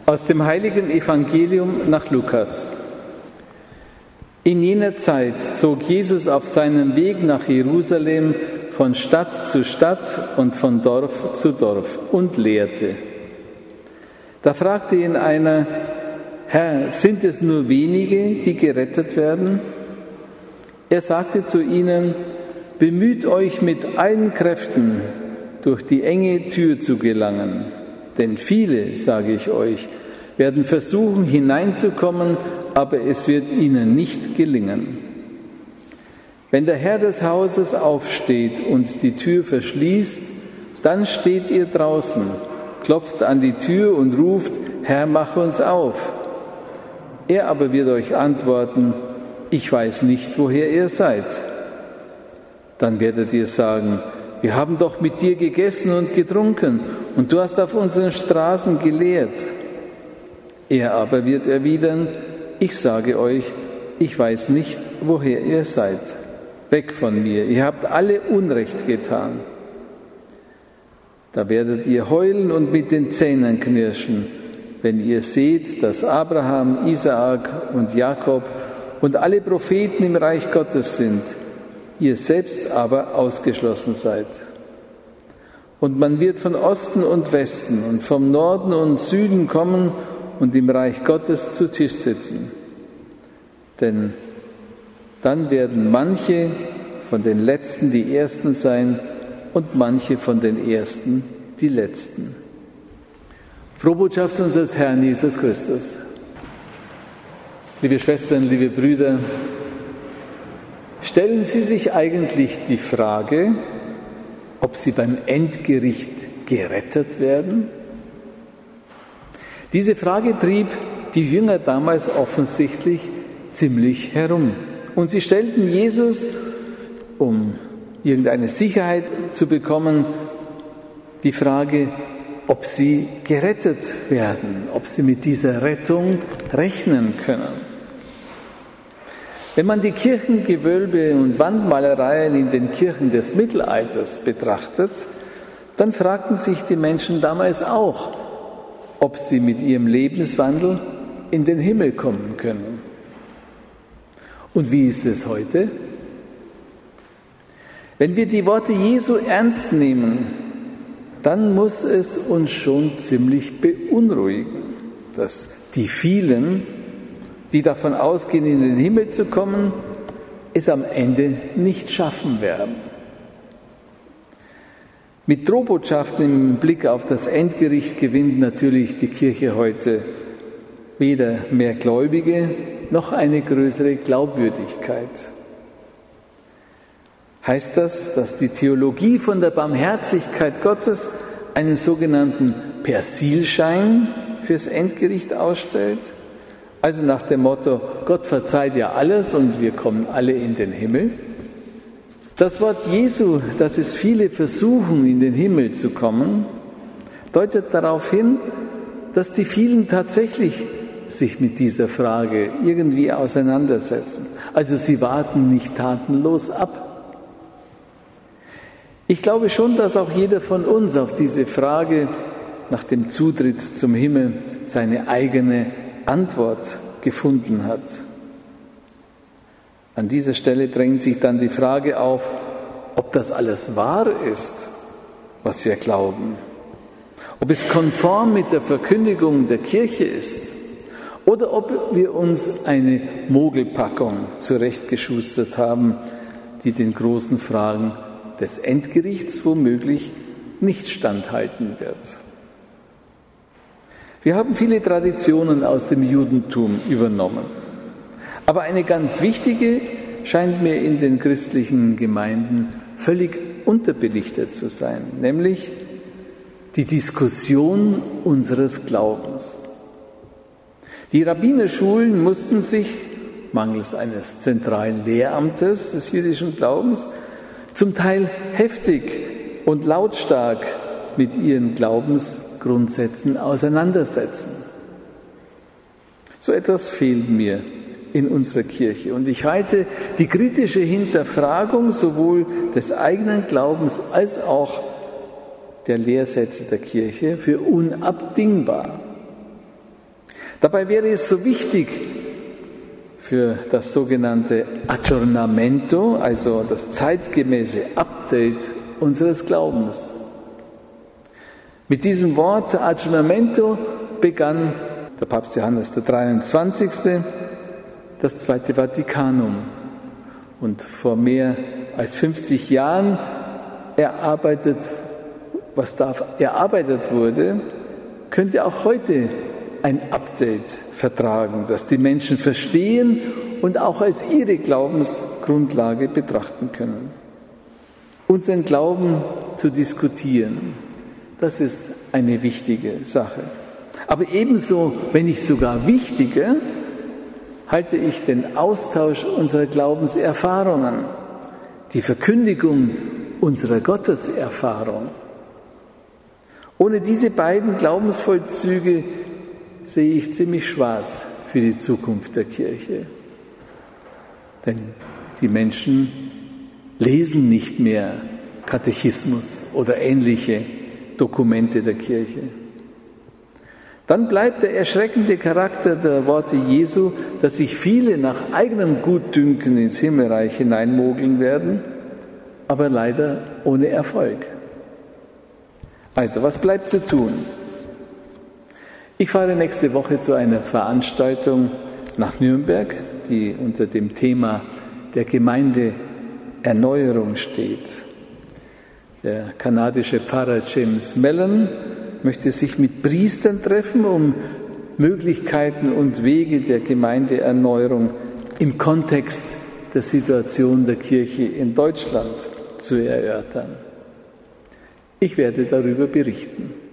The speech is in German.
Aus dem heiligen Evangelium nach Lukas. In jener Zeit zog Jesus auf seinem Weg nach Jerusalem von Stadt zu Stadt und von Dorf zu Dorf und lehrte. Da fragte ihn einer: Herr, sind es nur wenige, die gerettet werden? Er sagte zu ihnen: Bemüht euch mit allen Kräften, durch die enge Tür zu gelangen. Denn viele, sage ich euch, werden versuchen hineinzukommen, aber es wird ihnen nicht gelingen. Wenn der Herr des Hauses aufsteht und die Tür verschließt, dann steht ihr draußen, klopft an die Tür und ruft: Herr, mach uns auf. Er aber wird euch antworten: Ich weiß nicht, woher ihr seid. Dann werdet ihr sagen: Wir haben doch mit dir gegessen und getrunken und du hast auf unseren Straßen gelehrt. Er aber wird erwidern: Ich sage euch, ich weiß nicht, woher ihr seid. Weg von mir, ihr habt alle Unrecht getan. Da werdet ihr heulen und mit den Zähnen knirschen, wenn ihr seht, dass Abraham, Isaak und Jakob und alle Propheten im Reich Gottes sind, ihr selbst aber ausgeschlossen seid. Und man wird von Osten und Westen und vom Norden und Süden kommen und im Reich Gottes zu Tisch sitzen. Denn dann werden manche von den Letzten die Ersten sein und manche von den Ersten die Letzten. Frohe Botschaft unseres Herrn Jesus Christus. Liebe Schwestern, liebe Brüder, stellen Sie sich eigentlich die Frage, ob Sie beim Endgericht gerettet werden? Diese Frage trieb die Jünger damals offensichtlich ziemlich herum. Und sie stellten Jesus, um irgendeine Sicherheit zu bekommen, die Frage, ob sie gerettet werden, ob sie mit dieser Rettung rechnen können. Wenn man die Kirchengewölbe und Wandmalereien in den Kirchen des Mittelalters betrachtet, dann fragten sich die Menschen damals auch, ob sie mit ihrem Lebenswandel in den Himmel kommen können. Und wie ist es heute? Wenn wir die Worte Jesu ernst nehmen, dann muss es uns schon ziemlich beunruhigen, dass die vielen, die davon ausgehen, in den Himmel zu kommen, es am Ende nicht schaffen werden. Mit Drohbotschaften im Blick auf das Endgericht gewinnt natürlich die Kirche heute weder mehr Gläubige noch eine größere Glaubwürdigkeit. Heißt das, dass die Theologie von der Barmherzigkeit Gottes einen sogenannten Persilschein fürs Endgericht ausstellt? Also nach dem Motto, Gott verzeiht ja alles und wir kommen alle in den Himmel? Das Wort Jesu, dass es viele versuchen, in den Himmel zu kommen, deutet darauf hin, dass die vielen tatsächlich sich mit dieser Frage irgendwie auseinandersetzen. Also sie warten nicht tatenlos ab. Ich glaube schon, dass auch jeder von uns auf diese Frage nach dem Zutritt zum Himmel seine eigene Antwort gefunden hat. An dieser Stelle drängt sich dann die Frage auf, ob das alles wahr ist, was wir glauben. Ob es konform mit der Verkündigung der Kirche ist oder ob wir uns eine Mogelpackung zurechtgeschustert haben, die den großen Fragen des Endgerichts womöglich nicht standhalten wird. Wir haben viele Traditionen aus dem Judentum übernommen. Aber eine ganz wichtige scheint mir in den christlichen Gemeinden völlig unterbelichtet zu sein, nämlich die Diskussion unseres Glaubens. Die Rabbinerschulen mussten sich, mangels eines zentralen Lehramtes des jüdischen Glaubens, zum Teil heftig und lautstark mit ihren Glaubensgrundsätzen auseinandersetzen. So etwas fehlt mir in unserer Kirche. Und ich halte die kritische Hinterfragung sowohl des eigenen Glaubens als auch der Lehrsätze der Kirche für unabdingbar. Dabei wäre es so wichtig für das sogenannte Aggiornamento, also das zeitgemäße Update unseres Glaubens. Mit diesem Wort Aggiornamento begann der Papst Johannes der 23. das Zweite Vatikanum. Und vor mehr als 50 Jahren was da erarbeitet wurde, könnte auch heute ein Update vertragen, das die Menschen verstehen und auch als ihre Glaubensgrundlage betrachten können. Unseren Glauben zu diskutieren, das ist eine wichtige Sache. Aber ebenso, wenn nicht sogar wichtiger, halte ich den Austausch unserer Glaubenserfahrungen, die Verkündigung unserer Gotteserfahrung. Ohne diese beiden Glaubensvollzüge sehe ich ziemlich schwarz für die Zukunft der Kirche. Denn die Menschen lesen nicht mehr Katechismus oder ähnliche Dokumente der Kirche. Dann bleibt der erschreckende Charakter der Worte Jesu, dass sich viele nach eigenem Gutdünken ins Himmelreich hineinmogeln werden, aber leider ohne Erfolg. Also, was bleibt zu tun? Ich fahre nächste Woche zu einer Veranstaltung nach Nürnberg, die unter dem Thema der Gemeindeerneuerung steht. Der kanadische Pfarrer James Mellon möchte sich mit Priestern treffen, um Möglichkeiten und Wege der Gemeindeerneuerung im Kontext der Situation der Kirche in Deutschland zu erörtern. Ich werde darüber berichten.